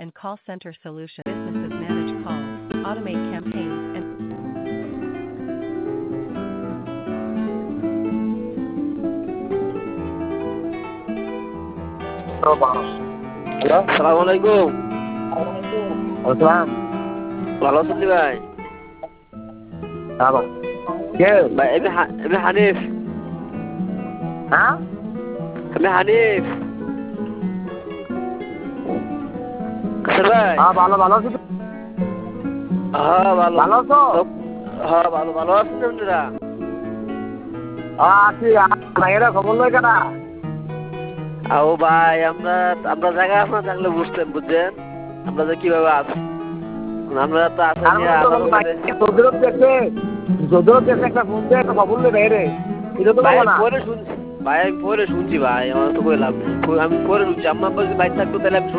and call center solution. Businesses manage calls, automate campaigns, and hello, সালাম আলাইকুম। আসসালাম। ভালো আছেন জি ভাই? হ্যাঁ কে? ভাই আমি হানিফ। হ্যাঁ আমি হানিফ। কাসের ভাই? হ্যাঁ ভালো ভালো আছি। হ্যাঁ ভালো। ভালো আছো? হ্যাঁ ভালো ভালো আছেন আপনারা? আছি। ভাইয়েরা খবর লয় কেনা? ও ভাই আমরা আমরা জায়গা আপনার জানলে বুঝছেন আমরা যে কিভাবে আছি। আমরা তো আছি যদুরত দেখে একটা ফোন দিয়ে একটা খবর লই ভাইরে। এটা তো ভাই বলো না। পরে শুনছি ভাই, আমি পরে শুনছি ভাই, আমার তো কই লাভ নেই। আমি পরে শুনছি, আমার বাইক থাকতো তাহলে আমি